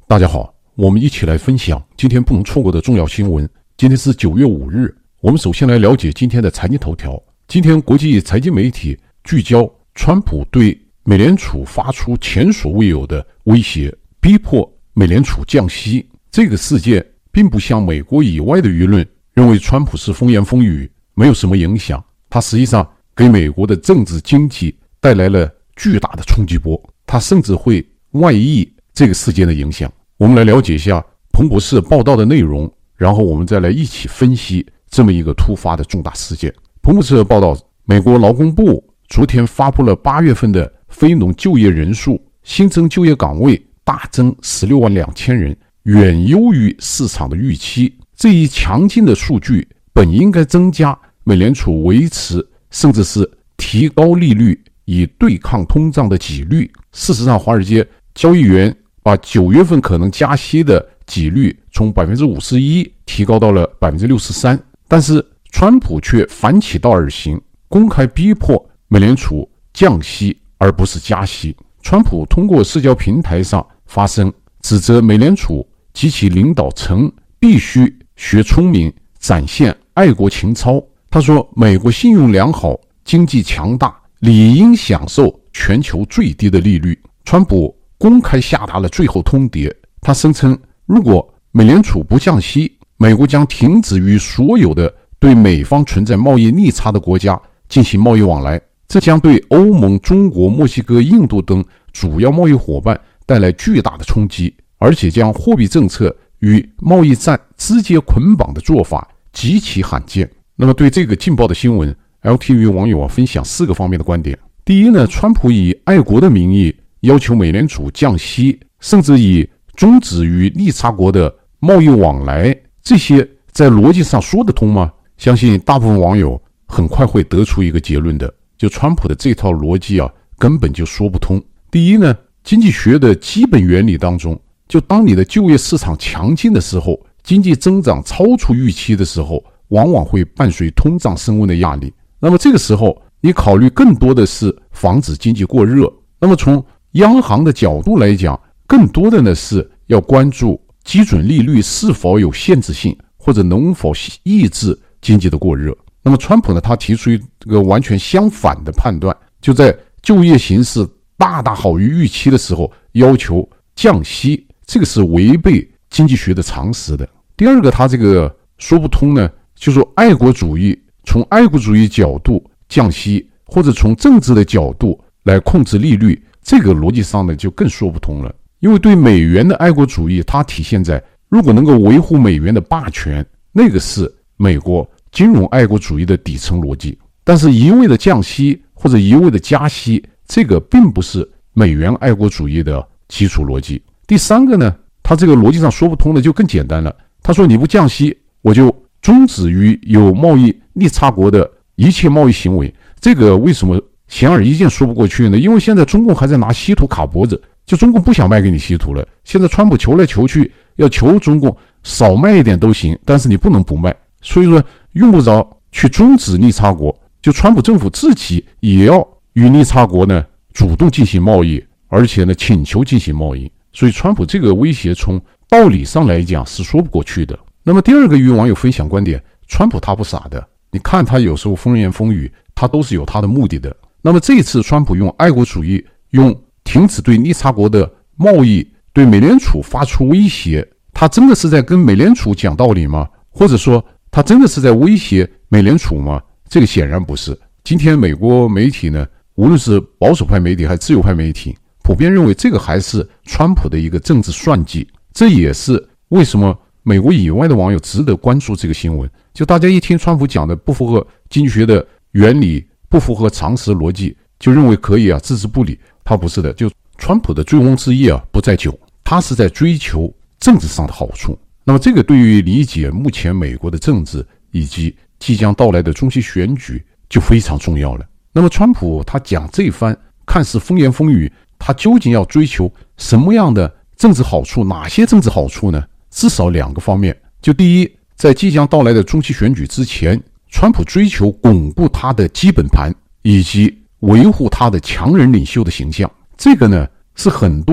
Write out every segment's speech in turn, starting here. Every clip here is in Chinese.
大家好，我们一起来分享今天不能错过的重要新闻。今天是9月5日，我们首先来了解今天的财经头条。今天国际财经媒体聚焦川普对美联储发出前所未有的威胁，逼迫美联储降息。这个事件并不像美国以外的舆论认为川普是风言风语，没有什么影响。它实际上给美国的政治经济带来了巨大的冲击波，它甚至会外溢这个事件的影响。我们来了解一下彭博社报道的内容，然后我们再来一起分析这么一个突发的重大事件。彭博社报道，美国劳工部昨天发布了8月份的非农就业人数，新增就业岗位大增16万2千人，远优于市场的预期。这一强劲的数据本应该增加美联储维持甚至是提高利率以对抗通胀的几率。事实上，华尔街交易员把9月份可能加息的几率从 51% 提高到了 63%， 但是川普却反其道而行，公开逼迫美联储降息而不是加息。川普通过社交平台上发声，指责美联储及其领导层必须学聪明，展现爱国情操。他说，美国信用良好，经济强大，理应享受全球最低的利率。川普公开下达了最后通牒，他声称，如果美联储不降息，美国将停止与所有的对美方存在贸易逆差的国家进行贸易往来，这将对欧盟、中国、墨西哥、印度等主要贸易伙伴带来巨大的冲击，而且将货币政策与贸易战直接捆绑的做法极其罕见。那么对这个劲爆的新闻， LTV 网友分享4个方面的观点。第一呢，川普以爱国的名义要求美联储降息，甚至以终止与逆差国的贸易往来，这些在逻辑上说得通吗？相信大部分网友很快会得出一个结论的，就川普的这套逻辑根本就说不通。第一呢，经济学的基本原理当中，就当你的就业市场强劲的时候，经济增长超出预期的时候，往往会伴随通胀升温的压力。那么这个时候你考虑更多的是防止经济过热。那么从央行的角度来讲，更多的呢是要关注基准利率是否有限制性，或者能否抑制经济的过热。那么川普呢，他提出一个完全相反的判断，就在就业形势大大好于预期的时候要求降息，这个是违背经济学的常识的。第二个他这个说不通呢，就是说爱国主义，从爱国主义角度降息，或者从政治的角度来控制利率，这个逻辑上呢就更说不通了。因为对美元的爱国主义，它体现在如果能够维护美元的霸权，那个是美国金融爱国主义的底层逻辑。但是一味的降息或者一味的加息，这个并不是美元爱国主义的基础逻辑。第三个呢，它这个逻辑上说不通的就更简单了。他说你不降息，我就终止于有贸易逆差国的一切贸易行为。这个为什么显而易见说不过去呢？因为现在中共还在拿稀土卡脖子，就中共不想卖给你稀土了。现在川普求来求去，要求中共少卖一点都行，但是你不能不卖。所以说用不着去终止逆差国，就川普政府自己也要与逆差国呢主动进行贸易，而且呢请求进行贸易。所以川普这个威胁从道理上来讲是说不过去的。那么第二个与网友分享观点，川普他不傻的，你看他有时候风言风语，他都是有他的目的的。那么这一次川普用爱国主义，用停止对逆差国的贸易，对美联储发出威胁，他真的是在跟美联储讲道理吗？或者说他真的是在威胁美联储吗？这个显然不是。今天美国媒体呢，无论是保守派媒体还是自由派媒体，普遍认为这个还是川普的一个政治算计。这也是为什么美国以外的网友值得关注这个新闻。就大家一听川普讲的不符合经济学的原理，不符合常识逻辑，就认为可以置之不理。他不是的，就川普的醉翁之意不在酒，他是在追求政治上的好处。那么这个对于理解目前美国的政治以及即将到来的中期选举就非常重要了。那么川普他讲这番看似风言风语，他究竟要追求什么样的政治好处？哪些政治好处呢？至少2个方面。就第一，在即将到来的中期选举之前，川普追求巩固他的基本盘，以及维护他的强人领袖的形象。这个呢是很多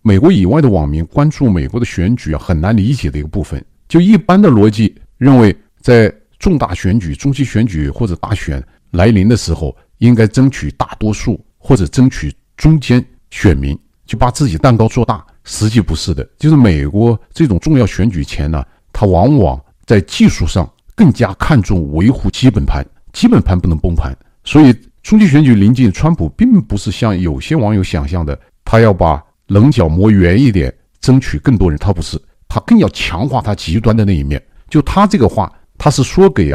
美国以外的网民关注美国的选举很难理解的一个部分。就一般的逻辑认为，在重大选举、中期选举或者大选来临的时候，应该争取大多数或者争取中间选民，就把自己蛋糕做大。实际不是的，就是美国这种重要选举前呢，它往往在技术上更加看重维护基本盘，基本盘不能崩盘。所以中期选举临近，川普并不是像有些网友想象的，他要把棱角磨圆一点，争取更多人。他不是，他更要强化他极端的那一面。就他这个话，他是说给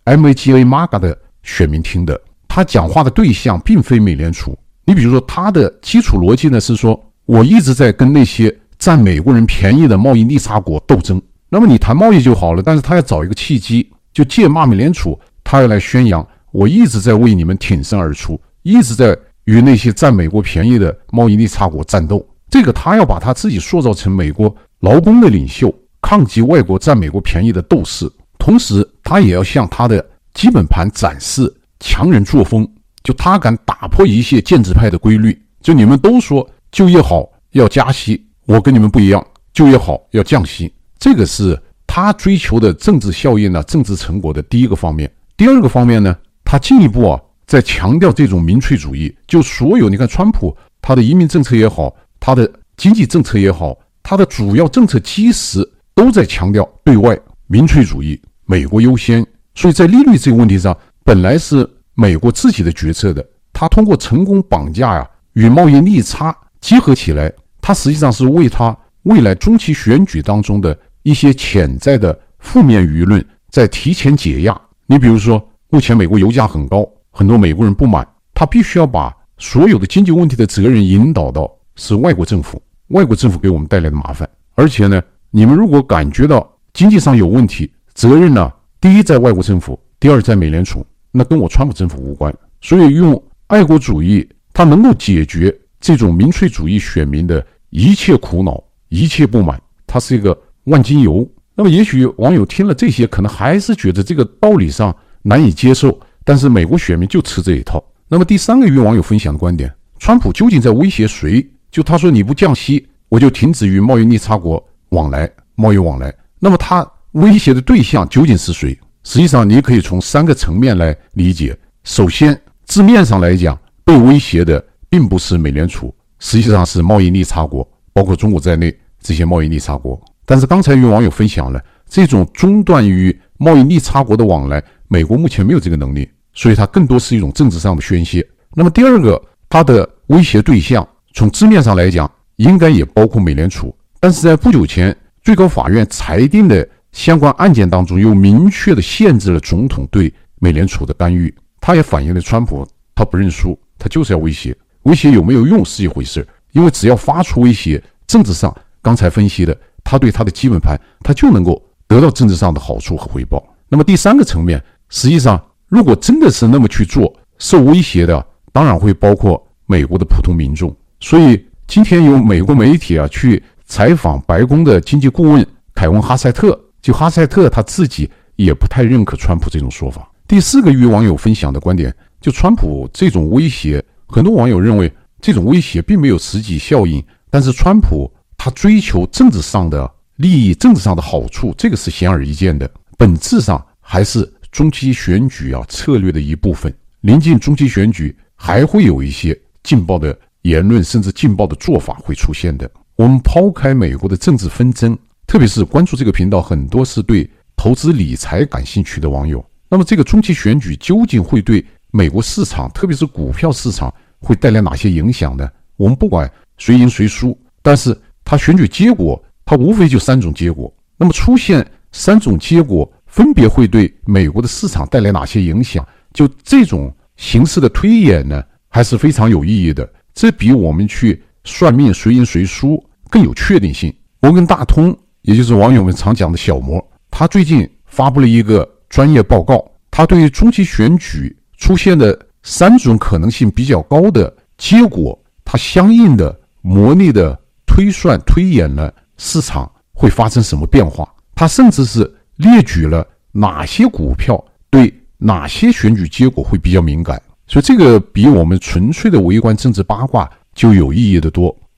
MAGA 的选民听的，他讲话的对象并非美联储。你比如说，他的基础逻辑呢是说，我一直在跟那些占美国人便宜的贸易逆差国斗争。那么你谈贸易就好了，但是他要找一个契机，就借骂美联储，他要来宣扬我一直在为你们挺身而出，一直在与那些占美国便宜的贸易逆差国战斗。这个他要把他自己塑造成美国劳工的领袖，抗击外国占美国便宜的斗士。同时他也要向他的基本盘展示强人作风，就他敢打破一切建制派的规律。就你们都说就业好要加息，我跟你们不一样，就业好要降息。这个是他追求的政治效应政治成果的第一个方面。第二个方面呢，他进一步在强调这种民粹主义。就所有你看川普他的移民政策也好，他的经济政策也好，他的主要政策基石都在强调对外民粹主义，美国优先。所以在利率这个问题上，本来是美国自己的决策的，他通过成功绑架与贸易逆差结合起来，他实际上是为他未来中期选举当中的一些潜在的负面舆论在提前解压。你比如说，目前美国油价很高，很多美国人不满，他必须要把所有的经济问题的责任引导到是外国政府，外国政府给我们带来的麻烦。而且呢，你们如果感觉到经济上有问题，责任呢，第一在外国政府，第二在美联储，那跟我川普政府无关。所以用爱国主义，它能够解决这种民粹主义选民的一切苦恼、一切不满，它是一个万金油。那么也许网友听了这些，可能还是觉得这个道理上难以接受，但是美国选民就吃这一套。那么第三个与网友分享的观点，川普究竟在威胁谁？就他说你不降息，我就停止与贸易逆差国贸易往来。那么他威胁的对象究竟是谁？实际上你可以从3个层面来理解。首先，字面上来讲，被威胁的并不是美联储，实际上是贸易逆差国，包括中国在内这些贸易逆差国。但是刚才与网友分享了，这种中断与贸易逆差国的往来，美国目前没有这个能力，所以它更多是一种政治上的宣泄。那么第二个，它的威胁对象从字面上来讲应该也包括美联储，但是在不久前最高法院裁定的相关案件当中，又明确的限制了总统对美联储的干预。它也反映了川普他不认输，他就是要威胁。威胁有没有用是一回事，因为只要发出威胁，政治上刚才分析的，他对他的基本盘他就能够得到政治上的好处和回报。那么第三个层面，实际上如果真的是那么去做，受威胁的当然会包括美国的普通民众。所以今天有美国媒体去采访白宫的经济顾问凯文哈塞特，就哈塞特他自己也不太认可川普这种说法。第四个与网友分享的观点，就川普这种威胁，很多网友认为这种威胁并没有实际效应，但是川普他追求政治上的利益、政治上的好处，这个是显而易见的，本质上还是中期选举策略的一部分。临近中期选举，还会有一些劲爆的言论，甚至劲爆的做法会出现的。我们抛开美国的政治纷争，特别是关注这个频道很多是对投资理财感兴趣的网友，那么这个中期选举究竟会对美国市场，特别是股票市场会带来哪些影响呢？我们不管谁赢谁输，但是它选举结果它无非就3种结果，那么出现3种结果分别会对美国的市场带来哪些影响，就这种形式的推演呢，还是非常有意义的。这比我们去算命谁赢谁输更有确定性。摩根大通，也就是网友们常讲的小摩，他最近发布了一个专业报告，他对中期选举出现的3种可能性比较高的结果，他相应的模拟的推算推演了市场会发生什么变化。他甚至是列举了哪些股票对哪些选举结果会比较敏感，所以这个比我们纯粹的围观政治八卦就有意义的多。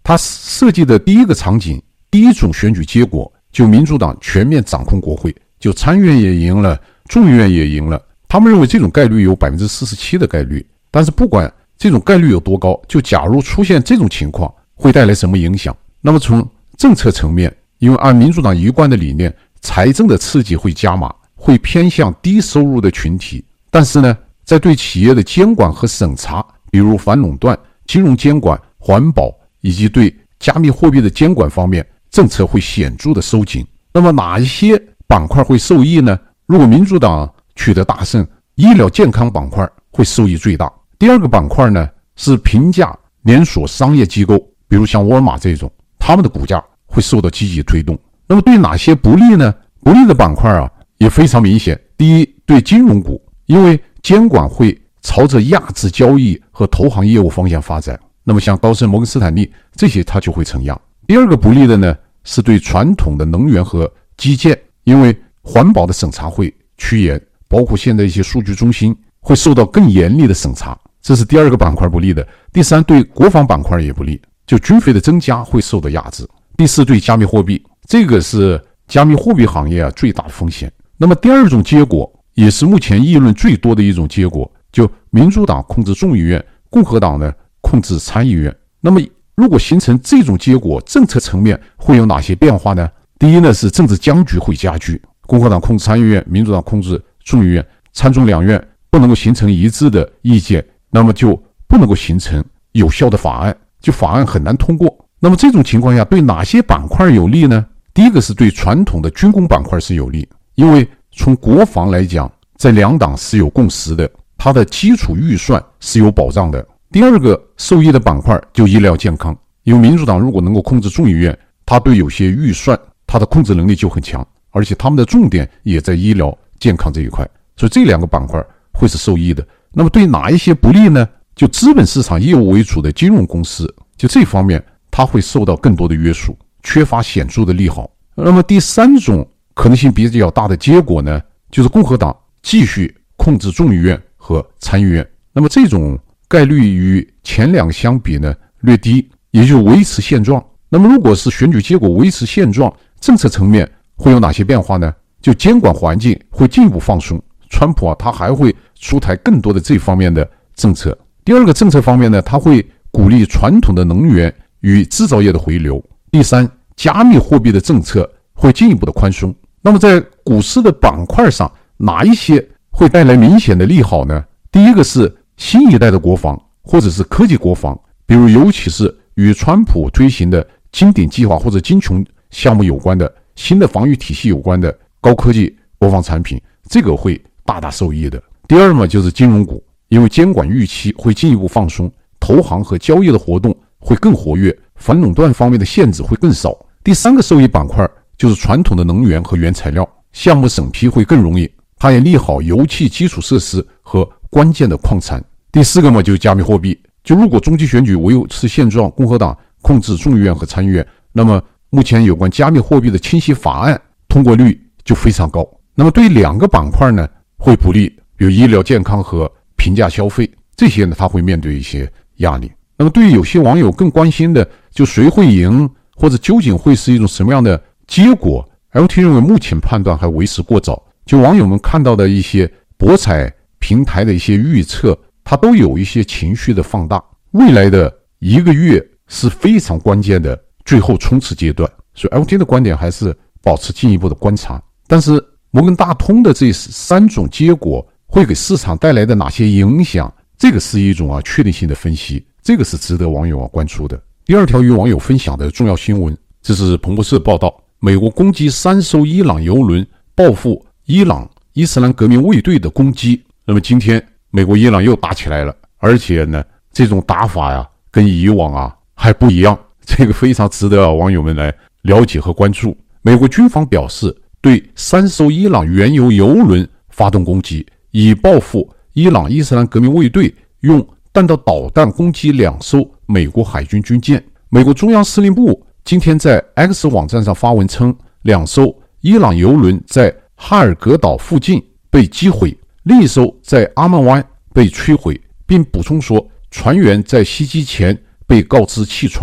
他设计的第一个场景，第一种选举结果，就民主党全面掌控国会，就参议院也赢了，众议院也赢了。他们认为这种概率有 47% 的概率，但是不管这种概率有多高，就假如出现这种情况，会带来什么影响？那么从政策层面，因为按民主党一贯的理念，财政的刺激会加码，会偏向低收入的群体。但是呢，在对企业的监管和审查，比如反垄断、金融监管、环保以及对加密货币的监管方面，政策会显著的收紧。那么哪一些板块会受益呢？如果民主党取得大胜，医疗健康板块会受益最大。第二个板块呢，是平价连锁商业机构，比如像沃尔玛这种，他们的股价会受到积极推动。那么对哪些不利呢？不利的板块啊也非常明显。第一，对金融股，因为监管会朝着压制交易和投行业务方向发展，那么像高盛、摩根斯坦利这些它就会承压。第二个不利的呢，是对传统的能源和基建，因为环保的审查会趋严，包括现在一些数据中心会受到更严厉的审查，这是第二个板块不利的。第三，对国防板块也不利，就军费的增加会受到压制。第四，对加密货币，这个是加密货币行业最大的风险。那么第二种结果，也是目前议论最多的一种结果，就民主党控制众议院，共和党呢控制参议院。那么如果形成这种结果，政策层面会有哪些变化呢？第一呢，是政治僵局会加剧，共和党控制参议院，民主党控制众议院，参众两院不能够形成一致的意见，那么就不能够形成有效的法案，就法案很难通过。那么这种情况下，对哪些板块有利呢？第一个是对传统的军工板块是有利，因为从国防来讲，在两党是有共识的，它的基础预算是有保障的。第二个受益的板块就医疗健康，因为民主党如果能够控制众议院，它对有些预算它的控制能力就很强，而且他们的重点也在医疗健康这一块，所以这两个板块会是受益的。那么对哪一些不利呢？就资本市场业务为主的金融公司，就这方面它会受到更多的约束，缺乏显著的利好。那么第三种可能性比较大的结果呢，就是共和党继续控制众议院和参议院。那么这种概率与前两个相比呢略低，也就维持现状。那么如果是选举结果维持现状，政策层面会有哪些变化呢？就监管环境会进一步放松，川普他还会出台更多的这方面的政策。第二个政策方面呢，他会鼓励传统的能源与制造业的回流。第三，加密货币的政策会进一步的宽松。那么在股市的板块上，哪一些会带来明显的利好呢？第一个是新一代的国防，或者是科技国防，比如尤其是与川普推行的金鼎计划或者金琼项目有关的新的防御体系有关的高科技国防产品，这个会大大受益的。第二嘛，就是金融股，因为监管预期会进一步放松，投行和交易的活动会更活跃，反垄断方面的限制会更少。第三个受益板块就是传统的能源和原材料，项目审批会更容易，它也利好油气基础设施和关键的矿产。第四个嘛，就是加密货币，就如果中期选举维持现状，共和党控制众议院和参议院，那么目前有关加密货币的清晰法案通过率就非常高。那么对于两个板块呢会不利，比如医疗健康和平价消费，这些呢它会面对一些压力。那么对于有些网友更关心的，就谁会赢，或者究竟会是一种什么样的结果， LT 认为目前判断还为时过早。就网友们看到的一些博彩平台的一些预测，它都有一些情绪的放大，未来的一个月是非常关键的最后冲刺阶段，所以 LT 的观点还是保持进一步的观察。但是摩根大通的这三种结果会给市场带来的哪些影响，这个是一种确定性的分析，这个是值得网友关注的。第二条与网友分享的重要新闻，这是彭博社报道，美国攻击3艘伊朗油轮，报复伊朗伊斯兰革命卫队的攻击。那么今天美国伊朗又打起来了，而且呢这种打法跟以往还不一样，这个非常值得网友们来了解和关注。美国军方表示对3艘伊朗原油油轮发动攻击，以报复伊朗伊斯兰革命卫队用弹道导弹攻击2艘美国海军军舰。美国中央司令部今天在 X 网站上发文称，2艘伊朗油轮在哈尔格岛附近被击毁，另一艘在阿曼湾被摧毁，并补充说船员在袭击前被告知弃船，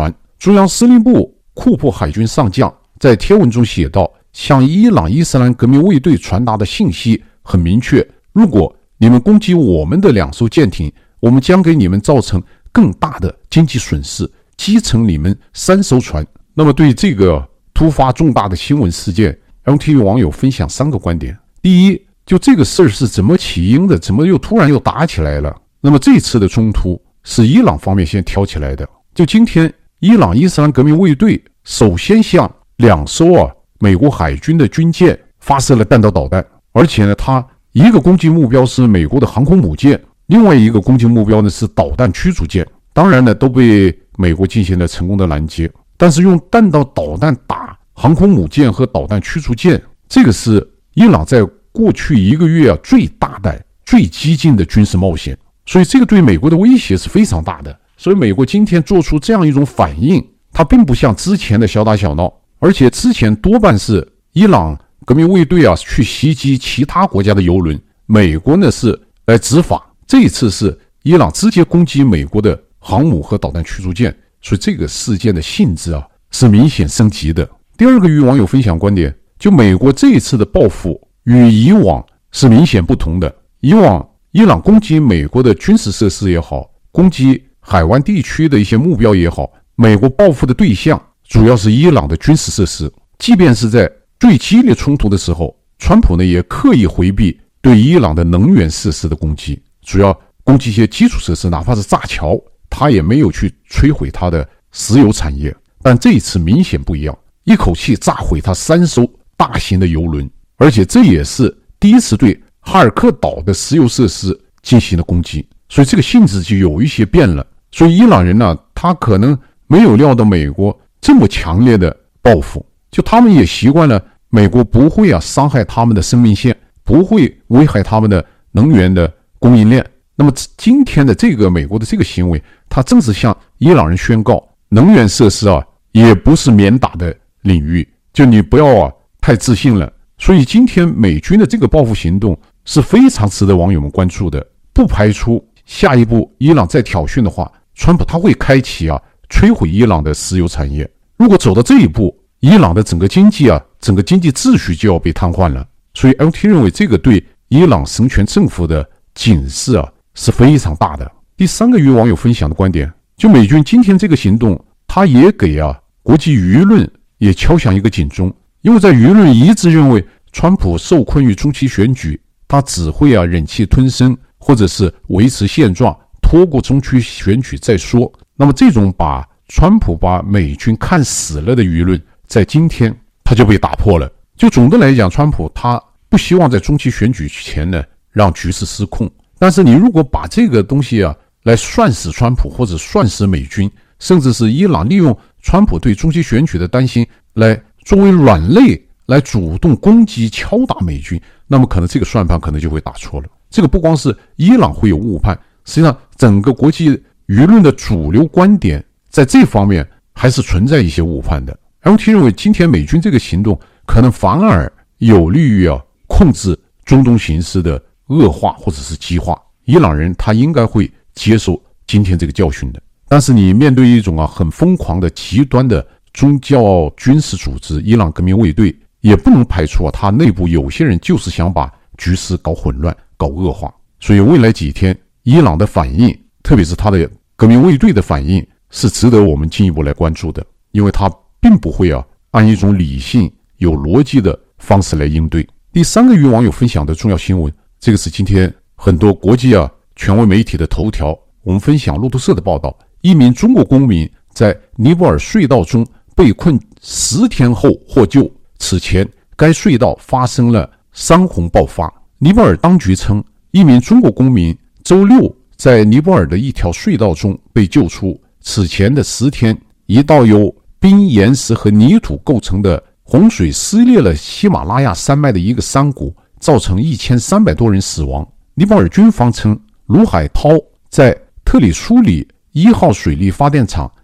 中央司令部库珀海军上将在贴文中写道，向伊朗伊斯兰革命卫队传达的信息很明确，如果你们攻击我们的2艘舰艇，我们将给你们造成更大的经济损失，击沉你们3艘船。那么对这个突发重大的新闻事件， LTV 网友分享3个观点。第一，就这个事儿是怎么起因的，怎么又突然又打起来了？那么这次的冲突是伊朗方面先挑起来的。就今天伊朗伊斯兰革命卫队首先向2艘美国海军的军舰发射了弹道导弹，而且呢，它一个攻击目标是美国的航空母舰，另外一个攻击目标呢是导弹驱逐舰，当然呢都被美国进行了成功的拦截。但是用弹道导弹打航空母舰和导弹驱逐舰，这个是伊朗在过去1个月最大胆、最激进的军事冒险，所以这个对美国的威胁是非常大的。所以美国今天做出这样一种反应，它并不像之前的小打小闹，而且之前多半是伊朗革命卫队去袭击其他国家的油轮，美国呢是来执法。这一次是伊朗直接攻击美国的航母和导弹驱逐舰，所以这个事件的性质是明显升级的。第二个与网友分享观点，就美国这一次的报复与以往是明显不同的。以往伊朗攻击美国的军事设施也好，攻击海湾地区的一些目标也好，美国报复的对象主要是伊朗的军事设施。即便是在最激烈冲突的时候，川普呢也刻意回避对伊朗的能源设施的攻击，主要攻击一些基础设施，哪怕是炸桥，他也没有去摧毁他的石油产业。但这一次明显不一样，一口气炸毁他3艘大型的油轮，而且这也是第一次对哈尔克岛的石油设施进行了攻击，所以这个性质就有一些变了。所以伊朗人呢，他可能没有料到美国这么强烈的报复，就他们也习惯了美国不会伤害他们的生命线，不会危害他们的能源的供应链。那么今天的这个美国的这个行为，它正是向伊朗人宣告，能源设施也不是免打的领域，就你不要太自信了。所以今天美军的这个报复行动是非常值得网友们关注的，不排除下一步伊朗再挑衅的话，川普他会开启摧毁伊朗的石油产业。如果走到这一步，伊朗的整个经济整个经济秩序就要被瘫痪了。所以 LT 认为这个对伊朗神权政府的警示是非常大的。第3个与网友分享的观点，就美军今天这个行动，它也给国际舆论也敲响一个警钟。因为在舆论一致认为川普受困于中期选举，他只会忍气吞声，或者是维持现状，拖过中期选举再说。那么这种把川普把美军看死了的舆论，在今天他就被打破了。就总的来讲，川普他不希望在中期选举前呢让局势失控，但是你如果把这个东西来涮死川普，或者涮死美军，甚至是伊朗利用川普对中期选举的担心来作为软肋来主动攻击敲打美军，那么可能这个算盘可能就会打错了。这个不光是伊朗会有误判，实际上整个国际舆论的主流观点在这方面还是存在一些误判的。LT 认为今天美军这个行动可能反而有利于控制中东形势的恶化或者是激化，伊朗人他应该会接受今天这个教训的。但是你面对一种很疯狂的极端的宗教军事组织伊朗革命卫队，也不能排除他内部有些人就是想把局势搞混乱搞恶化。所以未来几天伊朗的反应，特别是他的革命卫队的反应，是值得我们进一步来关注的，因为他并不会按一种理性有逻辑的方式来应对。第3个与网友分享的重要新闻，这个是今天很多国际权威媒体的头条。我们分享路透社的报道，一名中国公民在尼泊尔隧道中被困10天后获救，此前该隧道发生了山洪爆发。尼泊尔当局称，一名中国公民周六在尼泊尔的一条隧道中被救出，此前的10天，一道由冰岩石和泥土构成的洪水撕裂了喜马拉雅山脉的一个山谷，造成1300多人死亡。尼泊尔军方称，卢海涛在特里苏里1号水力发电厂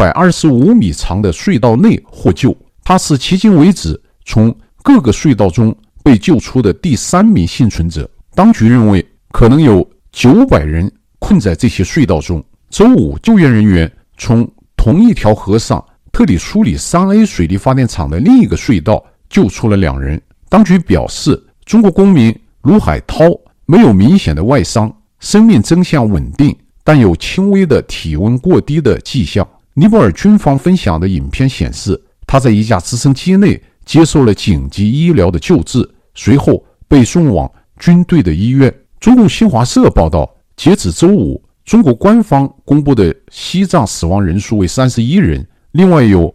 225米长的隧道内获救，他是迄今为止从各个隧道中被救出的第3名幸存者。当局认为可能有900人困在这些隧道中。周五，救援人员从同一条河上特地梳理 3A 水力发电厂的另一个隧道，救出了2人。当局表示，中国公民卢海涛没有明显的外伤，生命征象稳定，但有轻微的体温过低的迹象。尼泊尔军方分享的影片显示，他在一架直升机内接受了紧急医疗的救治，随后被送往军队的医院。中共新华社报道，截止周五，中国官方公布的西藏死亡人数为31人，另外有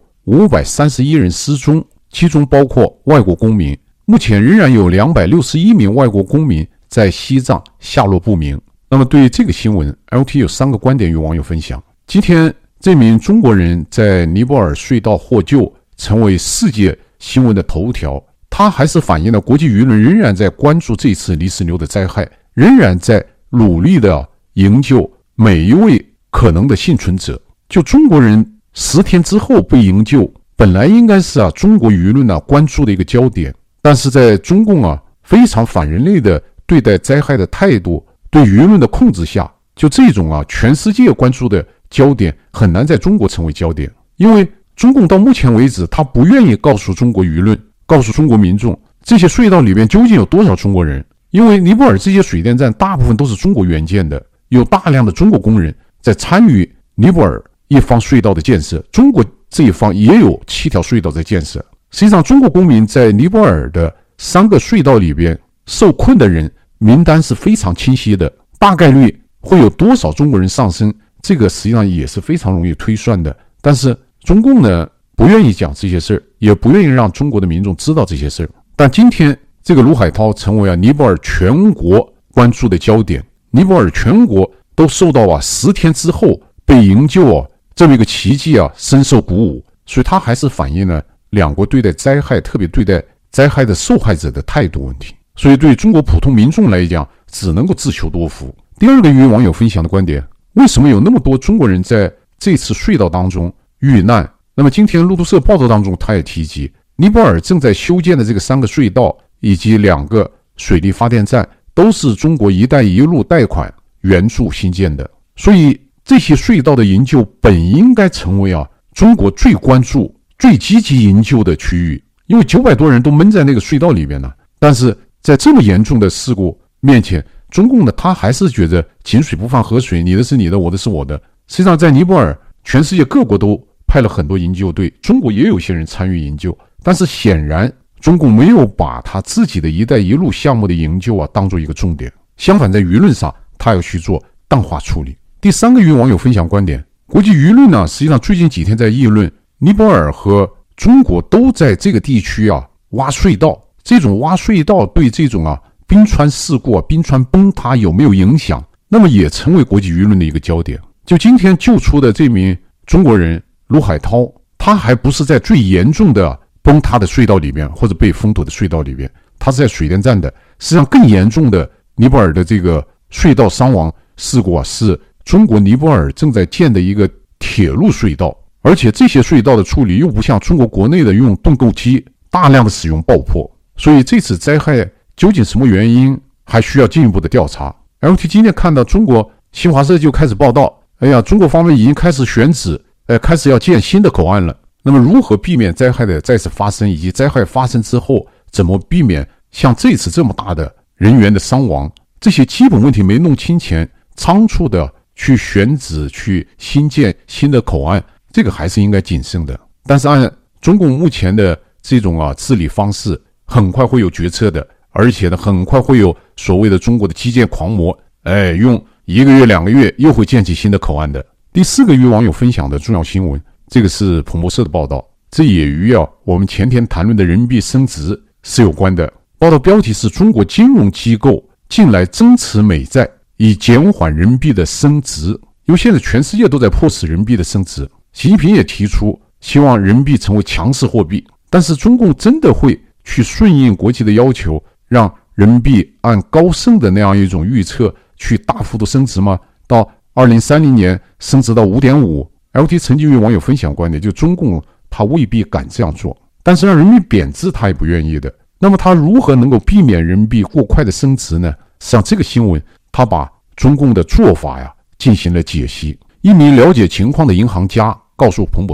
531人失踪，其中包括外国公民。目前仍然有261名外国公民在西藏下落不明。那么对于这个新闻 ，LT 有3个观点与网友分享。今天这名中国人在尼泊尔隧道获救，成为世界新闻的头条。它还是反映了国际舆论仍然在关注这次泥石流的灾害，仍然在努力的营救每一位可能的幸存者。就中国人10天之后被营救，本来应该是中国舆论关注的一个焦点，但是在中共非常反人类的对待灾害的态度，对舆论的控制下，就这种全世界关注的焦点很难在中国成为焦点。因为中共到目前为止，他不愿意告诉中国舆论，告诉中国民众这些隧道里面究竟有多少中国人。因为尼泊尔这些水电站大部分都是中国援建的，有大量的中国工人在参与尼泊尔一方隧道的建设，中国这一方也有7条隧道在建设。实际上中国公民在尼泊尔的3个隧道里边受困的人名单是非常清晰的，大概率会有多少中国人丧生，这个实际上也是非常容易推算的。但是中共呢不愿意讲这些事儿，也不愿意让中国的民众知道这些事儿。但今天这个卢海涛成为尼泊尔全国关注的焦点，尼泊尔全国都受到10天之后被营救这么一个奇迹深受鼓舞。所以它还是反映了两国对待灾害，特别对待灾害的受害者的态度问题。所以对中国普通民众来讲，只能够自求多福。第二个与网友分享的观点，为什么有那么多中国人在这次隧道当中遇难？那么今天路透社报道当中他也提及，尼泊尔正在修建的这个3个隧道以及2个水力发电站都是中国一带一路贷款援助新建的。所以这些隧道的营救本应该成为中国最关注最积极营救的区域，因为900多人都闷在那个隧道里面了。但是在这么严重的事故面前，中共呢他还是觉得井水不犯河水，你的是你的，我的是我的。实际上在尼泊尔全世界各国都派了很多营救队，中国也有些人参与营救，但是显然中共没有把他自己的一带一路项目的营救当作一个重点，相反在舆论上他要去做淡化处理。第3个与网友分享观点，国际舆论呢实际上最近几天在议论尼泊尔和中国都在这个地区挖隧道，这种挖隧道对这种冰川事故冰川崩塌有没有影响，那么也成为国际舆论的一个焦点。就今天救出的这名中国人卢海涛，他还不是在最严重的崩塌的隧道里面或者被封堵的隧道里面，他是在水电站的。实际上更严重的尼泊尔的这个隧道伤亡事故是中国尼泊尔正在建的一个铁路隧道，而且这些隧道的处理又不像中国国内的用盾构机大量的使用爆破，所以这次灾害究竟什么原因还需要进一步的调查。 LT 今天看到中国新华社就开始报道，中国方面已经开始选址，开始要建新的口岸了。那么如何避免灾害的再次发生，以及灾害发生之后怎么避免像这次这么大的人员的伤亡，这些基本问题没弄清前仓促的去选址去新建新的口岸，这个还是应该谨慎的。但是按中共目前的这种治理方式，很快会有决策的，而且呢很快会有所谓的中国的基建狂魔，用1个月2个月又会建起新的口岸的。第4个与网友分享的重要新闻，这个是彭博社的报道，这也与我们前天谈论的人民币升值是有关的。报道标题是中国金融机构近来增持美债以减缓人民币的升值，因为现在全世界都在迫使人民币的升值。习近平也提出希望人民币成为强势货币，但是中共真的会去顺应国际的要求，让人民币按高盛的那样一种预测去大幅度升值吗？到2030年升值到 5.5。 LT 曾经与网友分享观点，就中共他未必敢这样做，但是让人民币贬值他也不愿意的。那么他如何能够避免人民币过快的升值呢？实际上这个新闻他把中共的做法进行了解析。一名了解情况的银行家告诉彭博社，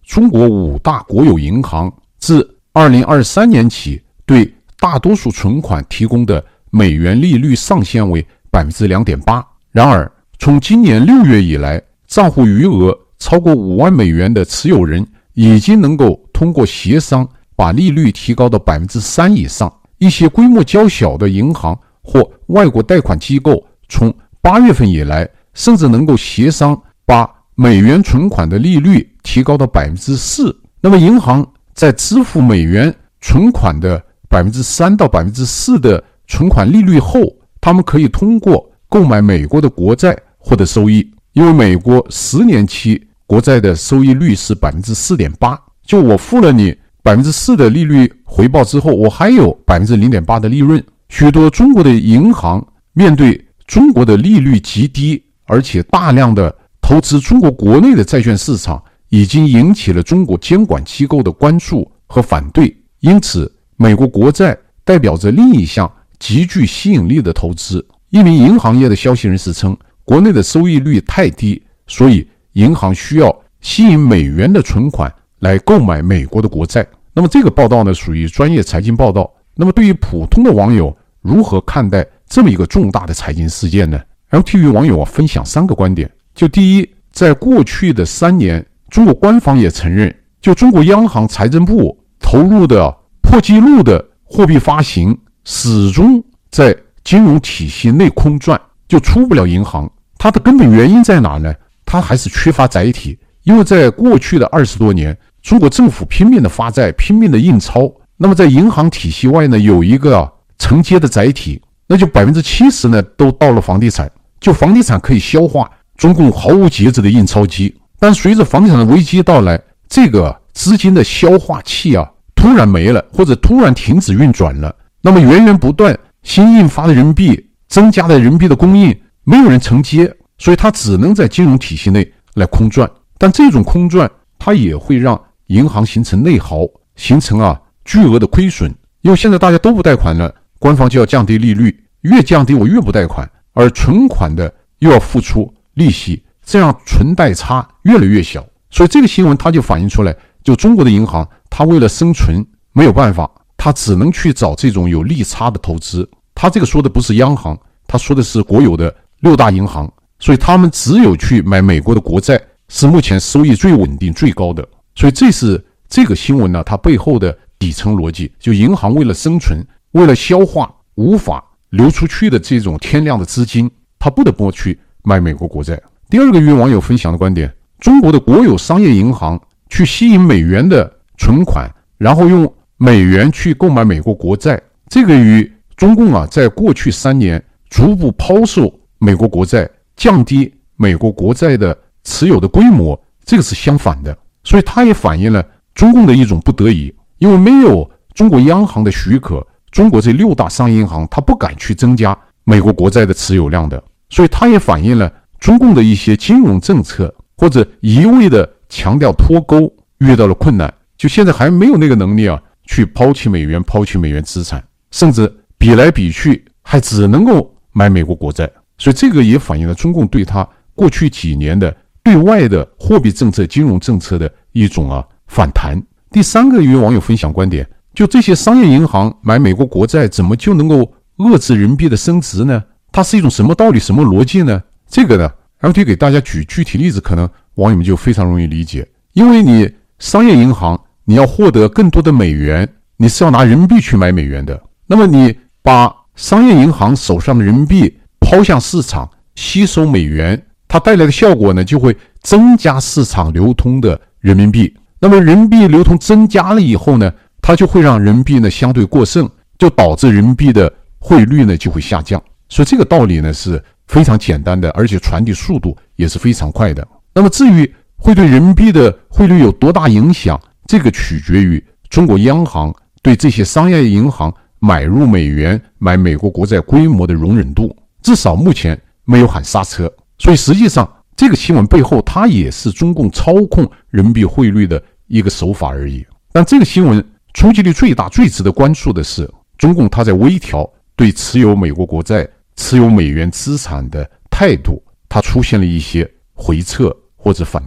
中国5大国有银行自2023年起对大多数存款提供的美元利率上限为 2.8%。 然而从今年6月以来，账户余额超过5万美元的持有人已经能够通过协商把利率提高到 3% 以上。一些规模较小的银行或外国贷款机构从8月份以来，甚至能够协商把美元存款的利率提高到 4%。 那么银行在支付美元存款的 3% 到 4% 的存款利率后，他们可以通过购买美国的国债获得收益。因为美国10年期国债的收益率是 4.8%， 就我付了你 4% 的利率回报之后，我还有 0.8% 的利润。许多中国的银行面对中国的利率极低，而且大量的投资中国国内的债券市场，已经引起了中国监管机构的关注和反对。因此美国国债代表着另一项极具吸引力的投资。一名银行业的消息人士称，国内的收益率太低，所以银行需要吸引美元的存款来购买美国的国债。那么这个报道呢，属于专业财经报道。那么对于普通的网友，如何看待这么一个重大的财经事件呢？ LTV 网友分享3个观点。就第一，在过去的3年，中国官方也承认，就中国央行财政部投入的破纪录的货币发行，始终在金融体系内空转，就出不了银行。它的根本原因在哪呢？它还是缺乏载体。因为在过去的20多年，中国政府拼命的发债，拼命的印钞，那么在银行体系外呢，有一个承接的载体，那就 70% 呢都到了房地产。就房地产可以消化中共毫无节制的印钞机，但随着房地产的危机到来，这个资金的消化器突然没了，或者突然停止运转了，那么源源不断新印发的人民币，增加的人民币的供应没有人承接，所以它只能在金融体系内来空转。但这种空转它也会让银行形成内耗，形成巨额的亏损。因为现在大家都不贷款了，官方就要降低利率，越降低我越不贷款，而存款的又要付出利息，这样存贷差越来越小。所以这个新闻它就反映出来，就中国的银行它为了生存没有办法，它只能去找这种有利差的投资。它这个说的不是央行，它说的是国有的6大银行，所以他们只有去买美国的国债，是目前收益最稳定最高的。所以这是这个新闻呢，它背后的底层逻辑，就银行为了生存，为了消化无法流出去的这种天量的资金，他不得不去买美国国债。第二个与网友分享的观点，中国的国有商业银行去吸引美元的存款，然后用美元去购买美国国债，这个与中共在过去3年逐步抛售美国国债，降低美国国债的持有的规模，这个是相反的。所以它也反映了中共的一种不得已，因为没有中国央行的许可，中国这6大商业银行它不敢去增加美国国债的持有量的。所以它也反映了中共的一些金融政策，或者一味的强调脱钩遇到了困难，就现在还没有那个能力去抛弃美元，抛弃美元资产，甚至比来比去还只能够买美国国债。所以这个也反映了中共对它过去几年的对外的货币政策、金融政策的一种反弹。第3个与网友分享观点，就这些商业银行买美国国债怎么就能够遏制人民币的升值呢？它是一种什么道理、什么逻辑呢？这个呢 ，LT 给大家举具体例子，可能网友们就非常容易理解。因为你商业银行你要获得更多的美元，你是要拿人民币去买美元的。那么你把商业银行手上的人民币抛向市场，吸收美元，它带来的效果呢，就会增加市场流通的人民币。那么人民币流通增加了以后呢，它就会让人民币呢相对过剩，就导致人民币的汇率呢就会下降。所以这个道理呢是非常简单的，而且传递速度也是非常快的。那么至于会对人民币的汇率有多大影响，这个取决于中国央行对这些商业银行买入美元、买美国国债规模的容忍度，至少目前没有喊刹车。所以实际上这个新闻背后，它也是中共操控人民币汇率的一个手法而已。但这个新闻冲击力最大、最值得关注的是，中共它在微调对持有美国国债、持有美元资产的态度，它出现了一些回撤或者反弹。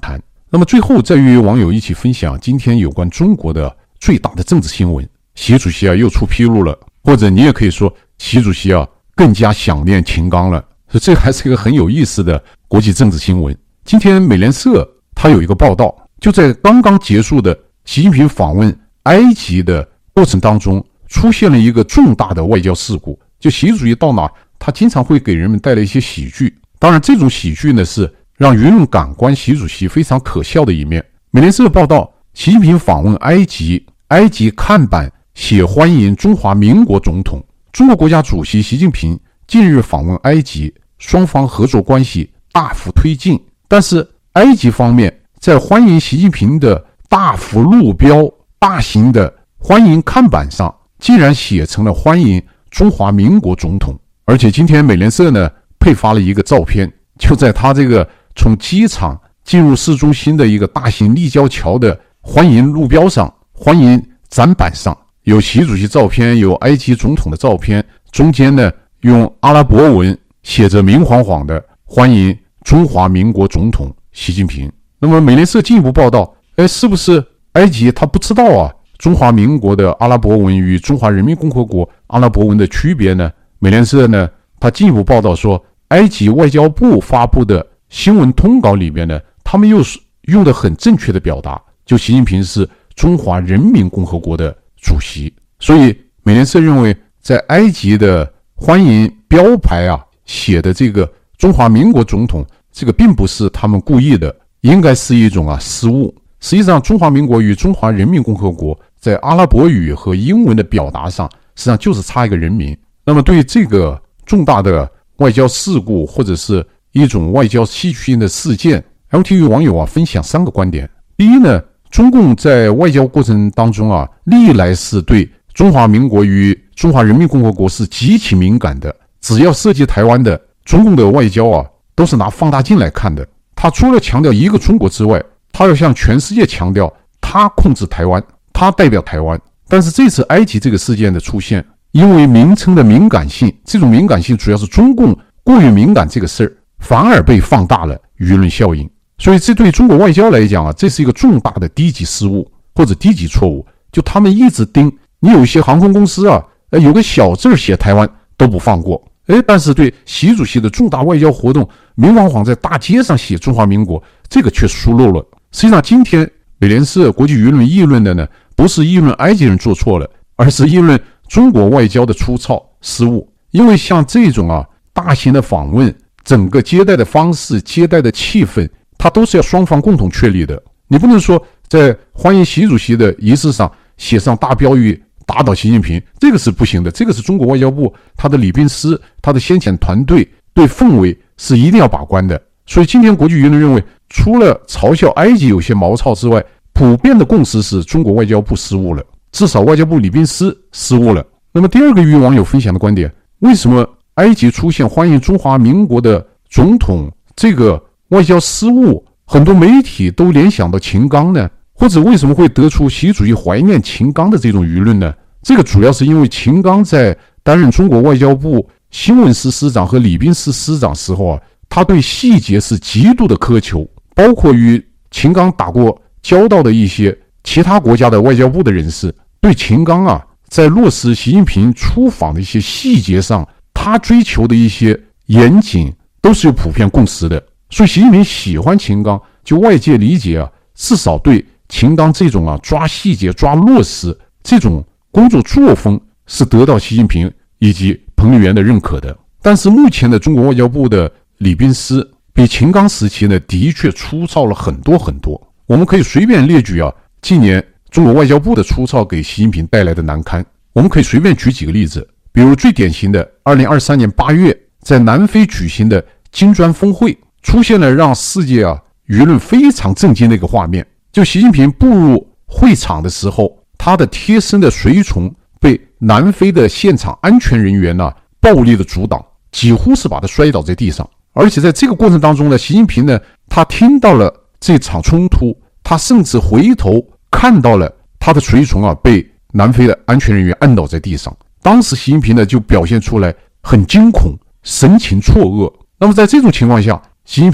那么最后再与网友一起分享今天有关中国的最大的政治新闻，习主席又出纰漏了，或者你也可以说习主席更加想念秦刚了，所以这还是一个很有意思的国际政治新闻。今天美联社它有一个报道，就在刚刚结束的习近平访问埃及的过程当中，出现了一个重大的外交事故。就习主席到哪，他经常会给人们带来一些喜剧，当然这种喜剧呢是让舆论感官习主席非常可笑的一面。美联社报道，习近平访问埃及，埃及看板写欢迎中华民国总统。中国国家主席习近平近日访问埃及，双方合作关系大幅推进，但是埃及方面在欢迎习近平的大幅路标大型的欢迎看板上竟然写成了欢迎中华民国总统。而且今天美联社呢配发了一个照片，就在他这个从机场进入市中心的一个大型立交桥的欢迎路标上，欢迎展板上有习主席照片，有埃及总统的照片，中间呢用阿拉伯文写着明晃晃的欢迎中华民国总统习近平。那么美联社进一步报道，是不是埃及他不知道中华民国的阿拉伯文与中华人民共和国阿拉伯文的区别呢？美联社呢他进一步报道说，埃及外交部发布的新闻通稿里面呢，他们又是用的很正确的表达，就习近平是中华人民共和国的主席。所以美联社认为，在埃及的欢迎标牌写的这个中华民国总统，这个并不是他们故意的，应该是一种失误。实际上中华民国与中华人民共和国在阿拉伯语和英文的表达上实际上就是差一个人民。那么对于这个重大的外交事故或者是一种外交戏剧性的事件， LTV 网友分享3个观点。第一呢，中共在外交过程当中历来是对中华民国与中华人民共和国是极其敏感的，只要涉及台湾的，中共的外交都是拿放大镜来看的。他除了强调一个中国之外，他要向全世界强调他控制台湾，他代表台湾。但是这次埃及这个事件的出现，因为名称的敏感性，这种敏感性主要是中共过于敏感这个事儿，反而被放大了舆论效应。所以这对中国外交来讲这是一个重大的低级失误或者低级错误。就他们一直盯你，有一些航空公司有个小字写台湾都不放过，但是对习主席的重大外交活动明晃晃在大街上写中华民国，这个却疏漏了。实际上今天美联社国际舆论议论的呢，不是议论埃及人做错了，而是议论中国外交的粗糙失误。因为像这种大型的访问，整个接待的方式、接待的气氛，它都是要双方共同确立的。你不能说在欢迎习主席的仪式上写上大标语打倒习近平，这个是不行的。这个是中国外交部他的礼宾司、他的先遣团队对氛围是一定要把关的。所以今天国际舆论认为，除了嘲笑埃及有些毛糙之外，普遍的共识是中国外交部失误了，至少外交部礼宾司失误了。那么第二个与网友分享的观点，为什么埃及出现欢迎中华民国的总统这个外交失误，很多媒体都联想到秦刚呢？或者为什么会得出习主席怀念秦刚的这种舆论呢？这个主要是因为秦刚在担任中国外交部新闻司司长和礼宾司司长时候他对细节是极度的苛求，包括与秦刚打过交道的一些其他国家的外交部的人士，对秦刚在落实习近平出访的一些细节上，他追求的一些严谨都是有普遍共识的。所以习近平喜欢秦刚，就外界理解至少对秦刚这种抓细节、抓落实这种工作作风是得到习近平以及彭丽媛的认可的。但是目前的中国外交部的礼宾司比秦刚时期呢，的确粗糙了很多很多。我们可以随便列举近年中国外交部的粗糙给习近平带来的难堪。我们可以随便举几个例子，比如最典型的2023年8月在南非举行的金砖峰会，出现了让世界舆论非常震惊的一个画面。就习近平步入会场的时候，他的贴身的随从被南非的现场安全人员暴力的阻挡，几乎是把他摔倒在地上。而且在这个过程当中呢，习近平呢，他听到了这场冲突，他甚至回头看到了他的随从被南非的安全人员按倒在地上。当时习近平呢就表现出来很惊恐，神情错愕。那么在这种情况下，习近平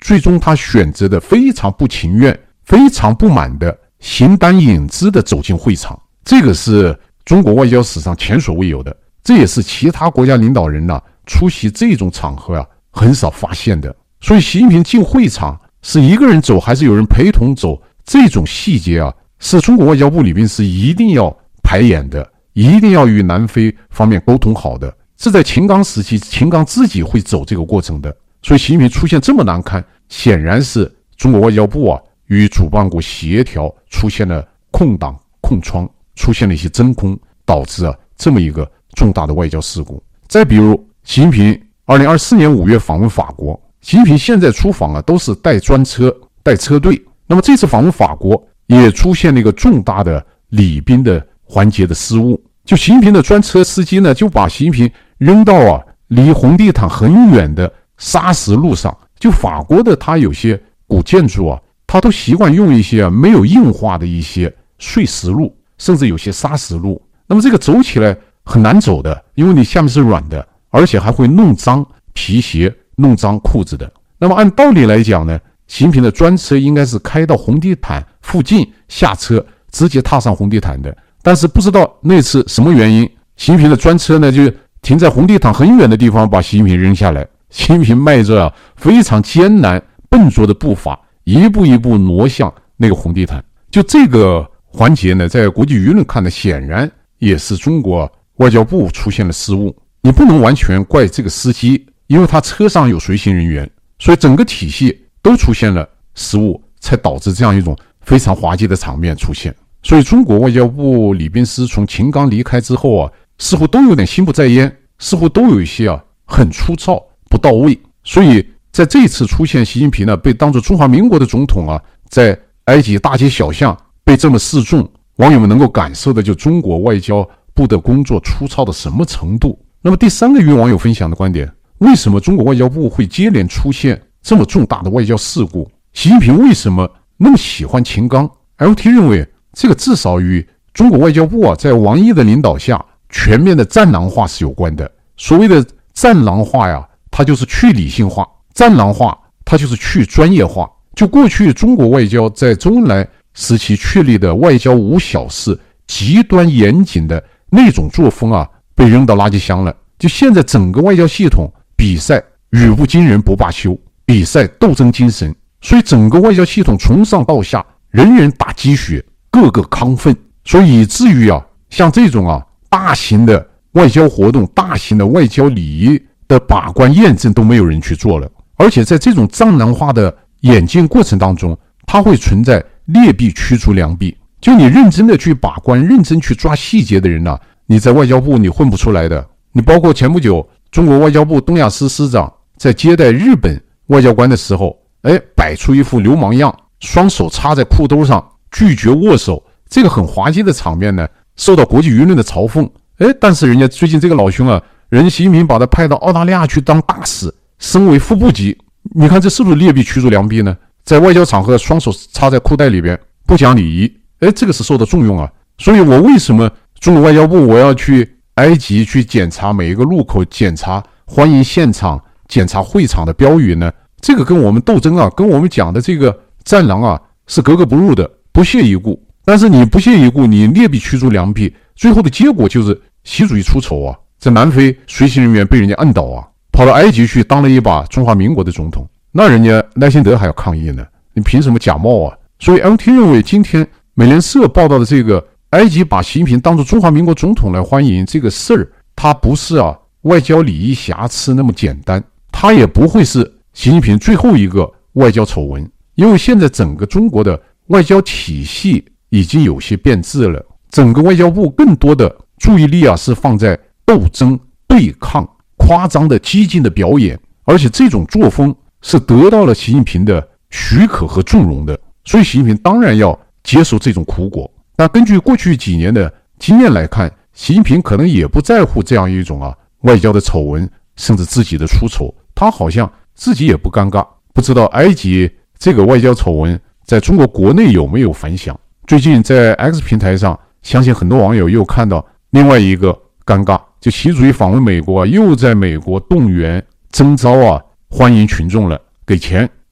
最终他选择的非常不情愿、非常不满的形单影只的走进会场，这个是中国外交史上前所未有的，这也是其他国家领导人出席这种场合很少发现的。所以习近平进会场是一个人走还是有人陪同走，这种细节是中国外交部里面是一定要排演的，一定要与南非方面沟通好的。是在秦刚时期，秦刚自己会走这个过程的。所以习近平出现这么难看，显然是中国外交部与主办国协调出现了空档空窗，出现了一些真空，导致这么一个重大的外交事故。再比如习近平2024年5月访问法国，习近平现在出访都是带专车带车队，那么这次访问法国也出现了一个重大的礼宾的环节的失误，就习近平的专车司机就把习近平扔到离红地毯很远的砂石路上。就法国的它有些古建筑它都习惯用一些没有硬化的一些碎石路，甚至有些砂石路，那么这个走起来很难走的，因为你下面是软的，而且还会弄脏皮鞋弄脏裤子的。那么按道理来讲呢，习近平的专车应该是开到红地毯附近下车直接踏上红地毯的，但是不知道那次什么原因，习近平的专车就停在红地毯很远的地方，把习近平扔下来。习近平迈着非常艰难笨拙的步伐，一步一步挪向那个红地毯。就这个环节呢，在国际舆论看的显然也是中国外交部出现了失误。你不能完全怪这个司机，因为他车上有随行人员，所以整个体系都出现了失误，才导致这样一种非常滑稽的场面出现。所以中国外交部礼宾司从秦刚离开之后似乎都有点心不在焉，似乎都有一些很粗糙不到位。所以在这次出现习近平被当作中华民国的总统在埃及大街小巷被这么示众，网友们能够感受的就中国外交部的工作粗糙到什么程度。那么第三个与网友分享的观点，为什么中国外交部会接连出现这么重大的外交事故？习近平为什么那么喜欢秦刚？ LT 认为这个至少与中国外交部在王毅的领导下全面的战狼化是有关的。所谓的战狼化它就是去理性化，战狼化它就是去专业化。就过去中国外交在周恩来时期确立的外交无小事、极端严谨的那种作风被扔到垃圾箱了。就现在整个外交系统比赛语不惊人不罢休，比赛斗争精神，所以整个外交系统从上到下人人打鸡血，个个亢奋，所以以至于像这种大型的外交活动、大型的外交礼仪的把关验证都没有人去做了。而且在这种战狼化的演进过程当中，它会存在劣币驱逐良币。就你认真的去把关、认真去抓细节的人你在外交部你混不出来的。你包括前不久中国外交部东亚司司长在接待日本外交官的时候，摆出一副流氓样，双手插在裤兜上，拒绝握手，这个很滑稽的场面呢，受到国际舆论的嘲讽。但是人家最近这个老兄人家习近平把他派到澳大利亚去当大使，升为副部级，你看这是不是劣币驱逐良币呢？在外交场合双手插在裤袋里边，不讲礼仪，这个是受到重用所以我为什么中国外交部我要去埃及去检查每一个路口，检查欢迎现场，检查会场的标语呢？这个跟我们斗争跟我们讲的这个战狼是格格不入的，不屑一顾。但是你不屑一顾，你劣币驱逐良币，最后的结果就是习主席出丑在南非随行人员被人家按倒跑到埃及去当了一把中华民国的总统，那人家赖辛德还要抗议呢，你凭什么假冒所以 LT 认为今天美联社报道的这个埃及把习近平当作中华民国总统来欢迎这个事儿，它不是外交礼仪瑕疵那么简单，它也不会是习近平最后一个外交丑闻。因为现在整个中国的外交体系已经有些变质了，整个外交部更多的注意力是放在斗争、对抗、夸张的激进的表演，而且这种作风是得到了习近平的许可和纵容的，所以习近平当然要接受这种苦果。但根据过去几年的经验来看，习近平可能也不在乎这样一种外交的丑闻，甚至自己的出丑，他好像自己也不尴尬。不知道埃及这个外交丑闻在中国国内有没有反响？最近在 X 平台上，相信很多网友又看到另外一个尴尬，就习主席访问美国又在美国动员征召欢迎群众了，给钱。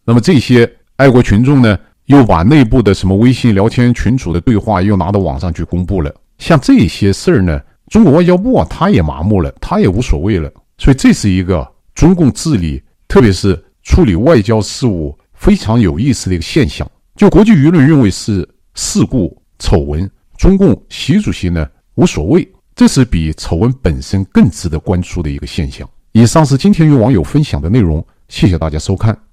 那么这些爱国群众呢，又把内部的什么微信聊天群组的对话又拿到网上去公布了。像这些事儿呢，中国外交部他也麻木了，他也无所谓了。所以这是一个中共治理，特别是处理外交事务非常有意思的一个现象。就国际舆论认为是事故丑闻，中共习主席呢无所谓，这是比丑闻本身更值得关注的一个现象。以上是今天与网友分享的内容，谢谢大家收看。